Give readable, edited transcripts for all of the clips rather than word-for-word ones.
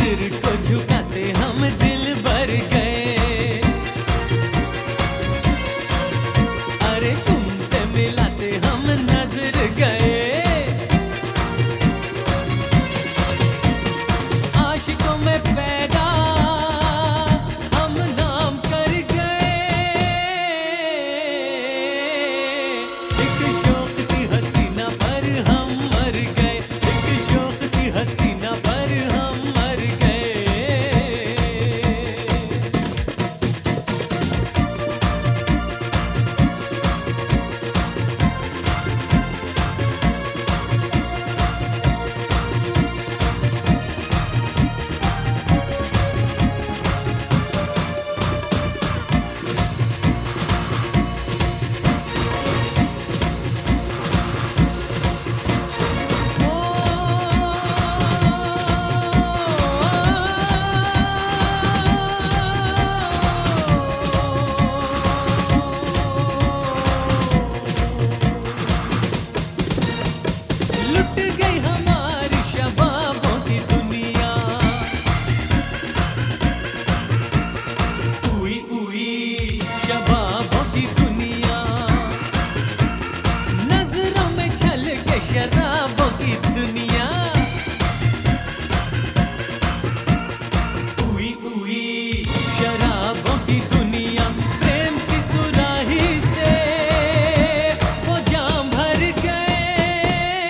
सिर को झुकाते हम दिल भर गए। अरे तुमसे मिलाते हम नजर गए। आशिकों में पैदा हम नाम कर गए। एक शौक सी हसीना पर हम मर गए। एक शौक सी हसीना पर हम मर गए। लुट गई हमारी शबाबों की दुनिया। उई उई शबाबों की दुनिया। नजरों में छल के शराबों की दुनिया। उई उई शराबों की दुनिया। प्रेम की सुराही से वो जाम भर गए।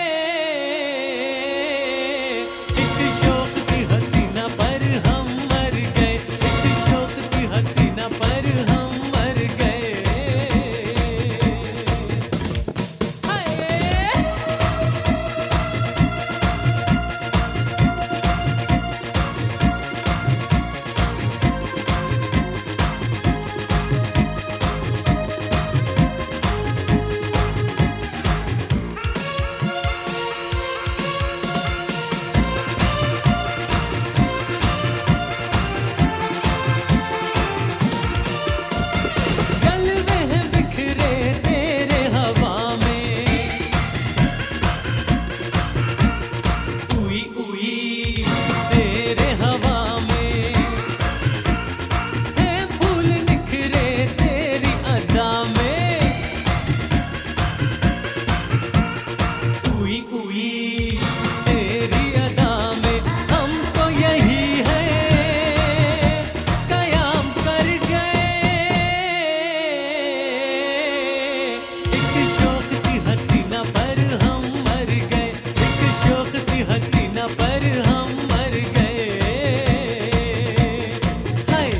एक शौक सी हसीना पर हम मर गए। एक शौक सी हसीना पर हम मर गए। हाय जलवे हैं बिखरे तेरे हवा में। उई उई तेरे हवा में। है फूल निखरे तेरी अदा में। उई उई तेरी अदा में। हम तो यही है कयाम कर गए। एक शौक सी हसीना पर हम मर गए। एक शौक सी हसीना पर हम मर गए। हाय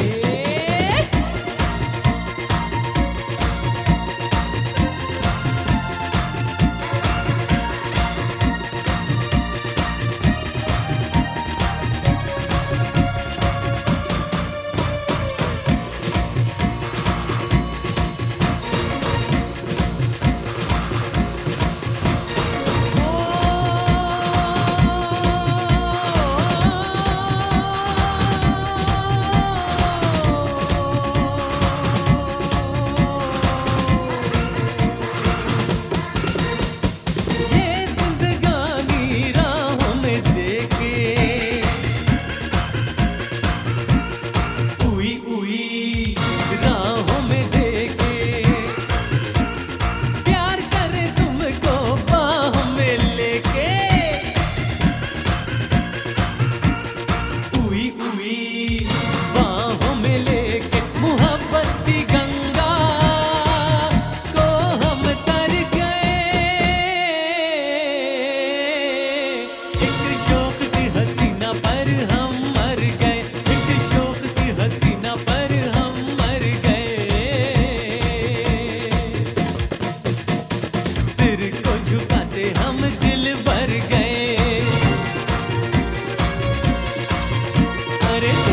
ये जिंदगानी राहों में देखे। उई उई राहों में देखे। प्यार करे तुमको बाहों में लेके। उई उई बाहों में लेके। मोहब्बत की गंगा को हम तर गए। एक शौक सी हसीना पर हम मर गए। एक शौक सी हसीना पर हम मर गए। सिर को झुकाते हम दिल भर गए। अरे